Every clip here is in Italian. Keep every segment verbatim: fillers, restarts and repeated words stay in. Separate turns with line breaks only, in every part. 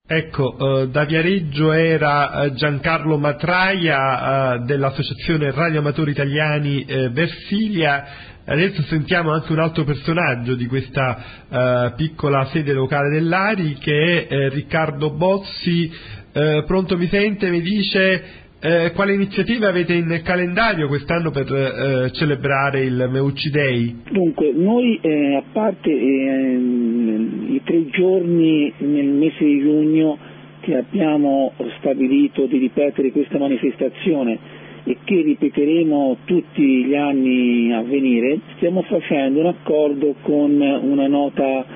Ecco, eh, da Viareggio era eh, Giancarlo Matraia eh, dell'Associazione Radioamatori Italiani eh, Versilia. Adesso sentiamo anche un altro personaggio di questa eh, piccola sede locale dell'A R I, che è eh, Riccardo Bozzi. Eh, pronto, mi sente? Mi dice eh, quale iniziative avete in calendario quest'anno per eh, celebrare il Meucci Day?
Dunque, noi eh, a parte eh, i tre giorni nel mese di giugno che abbiamo stabilito di ripetere questa manifestazione e che ripeteremo tutti gli anni a venire, stiamo facendo un accordo con una nota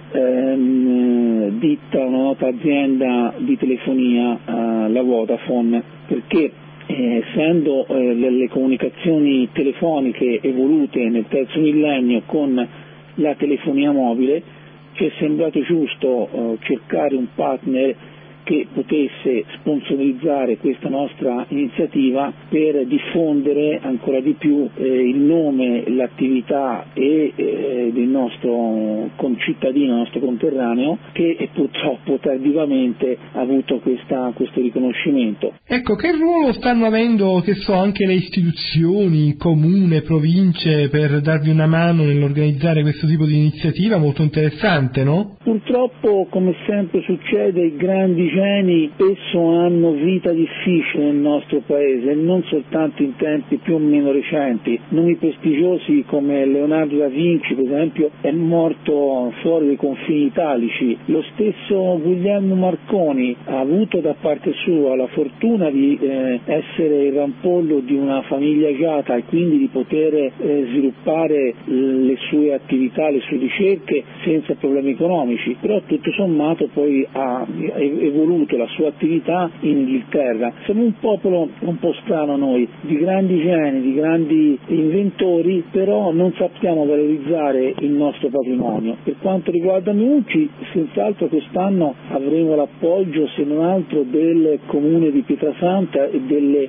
ehm, ditta, una nota azienda di telefonia, eh, la Vodafone, perché eh, essendo eh, le, le comunicazioni telefoniche evolute nel terzo millennio con la telefonia mobile, ci è sembrato giusto eh, cercare un partner che potesse sponsorizzare questa nostra iniziativa per diffondere ancora di più eh, il nome, l'attività e eh, del nostro concittadino, nostro conterraneo, che purtroppo tardivamente ha avuto questa, questo riconoscimento.
Ecco, che ruolo stanno avendo, che so, anche le istituzioni, comune, province, per darvi una mano nell'organizzare questo tipo di iniziativa molto interessante, no?
Purtroppo, come sempre succede, i grandi geni spesso hanno vita difficile nel nostro paese, non soltanto in tempi più o meno recenti. Nomi prestigiosi come Leonardo da Vinci, per esempio, è morto fuori dai confini italici. Lo stesso Guglielmo Marconi ha avuto da parte sua la fortuna di eh, essere il rampollo di una famiglia agiata e quindi di poter eh, sviluppare le sue attività, le sue ricerche senza problemi economici, però tutto sommato poi ha evoluto la sua attività in Inghilterra. Siamo un popolo un po' strano noi, di grandi geni, di grandi inventori, però non sappiamo valorizzare il nostro patrimonio. Per quanto riguarda Meucci, senz'altro quest'anno avremo l'appoggio, se non altro, del comune di Pietrasanta e delle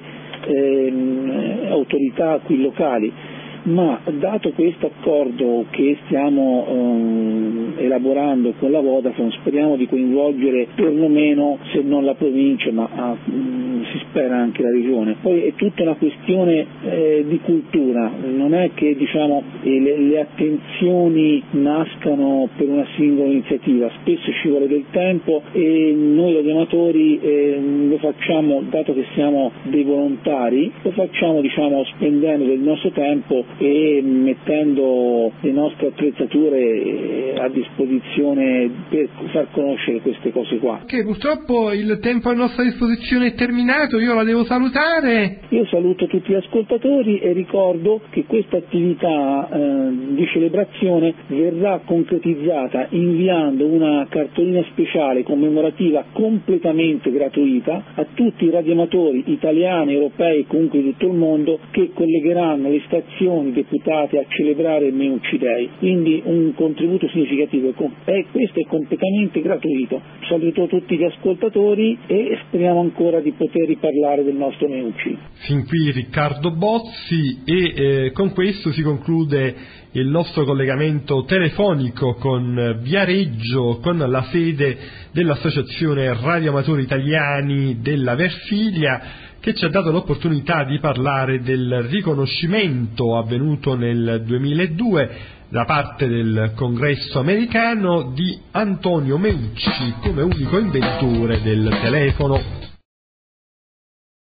ehm, autorità qui locali. Ma dato questo accordo che stiamo ehm, elaborando con la Vodafone, speriamo di coinvolgere perlomeno, se non la provincia, ma ah, mh, si spera anche la regione. Poi è tutta una questione eh, di cultura, non è che diciamo eh, le, le attenzioni nascano per una singola iniziativa, spesso ci vuole del tempo e noi radioamatori eh, lo facciamo, dato che siamo dei volontari, lo facciamo diciamo spendendo del nostro tempo e mettendo le nostre attrezzature a disposizione per far conoscere queste cose qua.
Che purtroppo il tempo a nostra disposizione è terminato, io la devo salutare.
Io saluto tutti gli ascoltatori e ricordo che questa attività eh, di celebrazione verrà concretizzata inviando una cartolina speciale commemorativa completamente gratuita a tutti i radioamatori italiani, europei e comunque di tutto il mondo che collegheranno le stazioni deputate a celebrare il Meucci Day, quindi un contributo significativo e questo è completamente gratuito. Saluto tutti gli ascoltatori e speriamo ancora di poter riparlare del nostro Meucci.
Fin qui Riccardo Bozzi e eh, con questo si conclude il nostro collegamento telefonico con Viareggio, con la sede dell'Associazione Radioamatori Italiani della Versilia, che ci ha dato l'opportunità di parlare del riconoscimento avvenuto nel duemiladue da parte del Congresso americano di Antonio Meucci come unico inventore del telefono.